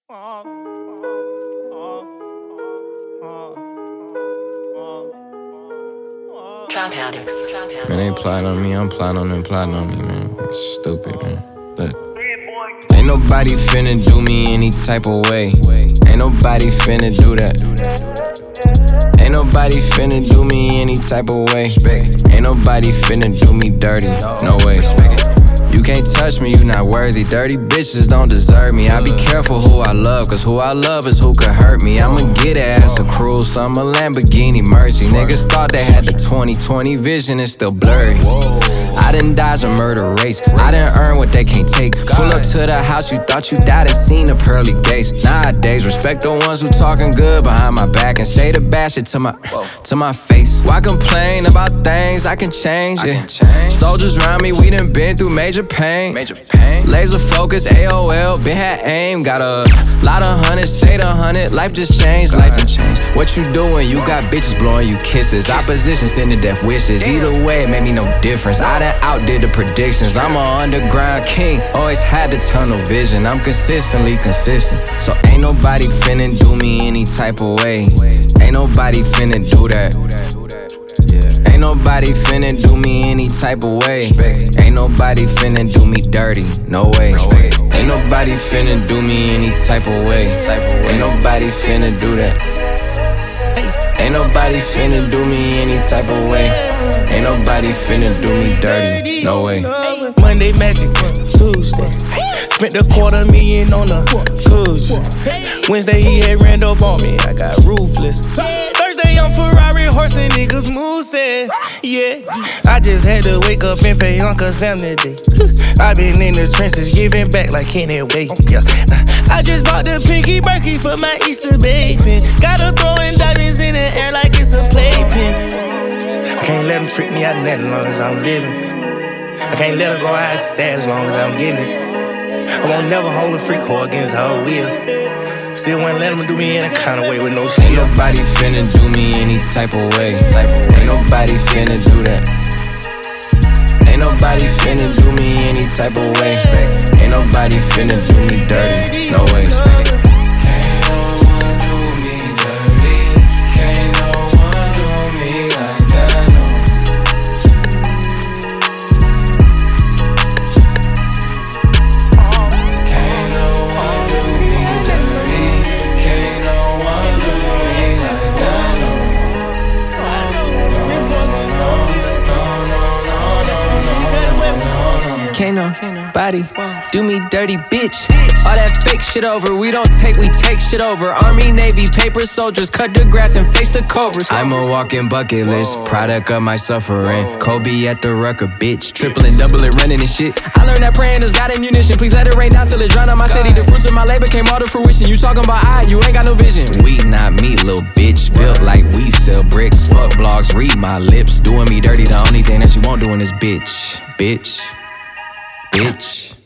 Man, they plotting on me, I'm plotting on them, plotting on me, man. It's stupid, man. Look. Ain't nobody finna do me any type of way. Ain't nobody finna do that. Ain't nobody finna do me any type of way. Ain't nobody finna do me dirty, no way. You can't touch me, you not worthy. Dirty bitches don't deserve me. I be careful who I love, cause who I love is who could hurt me. I'ma get it as a cruise, I'm a Lamborghini Mercy. Niggas thought they had the 20/20 vision, it's still blurry. I done dodged a murder race, I done earned what they can't take. Pull up to the house, you thought you died and seen the pearly gates. Nowadays, respect the ones who talking good behind my back and say the bad shit to my face. Why complain about things I can change? Yeah. Soldiers around me, we done been through major pain. Laser focus, AOL, been had aim. Got a lot of hundreds, stayed 100. Life just changed, life done changed. What you doing? You got bitches blowing you kisses. Opposition sending death wishes. Either way, it made me no difference. I done outdid the predictions. I'm an underground king, always had the tunnel vision. I'm consistently consistent, so ain't nobody finna do me any type of way. Ain't nobody finna do that. Ain't nobody finna do me any type of way. Ain't nobody finna do me dirty, no way. Ain't nobody finna do me any type of way. Ain't nobody finna do that. Ain't nobody finna do me any type of way. Ain't nobody finna do me dirty, no way. Monday magic, Tuesday spent $250,000 on a cruise. Wednesday he had ran up on me, I got ruthless. Thursday I'm Ferrari horsing niggas moving, yeah. I just had to wake up and pay Uncle Sam today. I been in the trenches giving back like Kenny Wade, yeah. I just bought the Pinky Berkey for my Easter baby. Gotta throwing diamonds in the air like it's a playpen. I can't let them trick me out of that as long as I'm living. I can't let her go out sad as long as I'm getting it. I won't never hold a freak whore against her will. Still won't let them do me any kind of way with no skill. Ain't nobody finna do me any type of way. Ain't nobody finna do that. Ain't nobody finna do me any type of way. Ain't nobody finna do me dirty, no way. Can't no one do me dirty. Can't no one do me like that, no. Can't no one do me dirty. Can't no one do me like that, no. Can't nobody do me dirty, bitch. All that fake shit over, we don't take, we take shit over. Army, Navy, paper soldiers, cut the grass and face the cobras. I'm a walking bucket list, product of my suffering. Kobe at the rucker, bitch. Triple and double it, running and shit. I learned that praying has got ammunition. Please let it rain down till it drown out my city. The fruits of my labor came all to fruition. You talking about you ain't got no vision. We not me, little bitch. Built like we sell bricks. Fuck blogs, read my lips. Doing me dirty, the only thing that you won't do in this bitch. Bitch.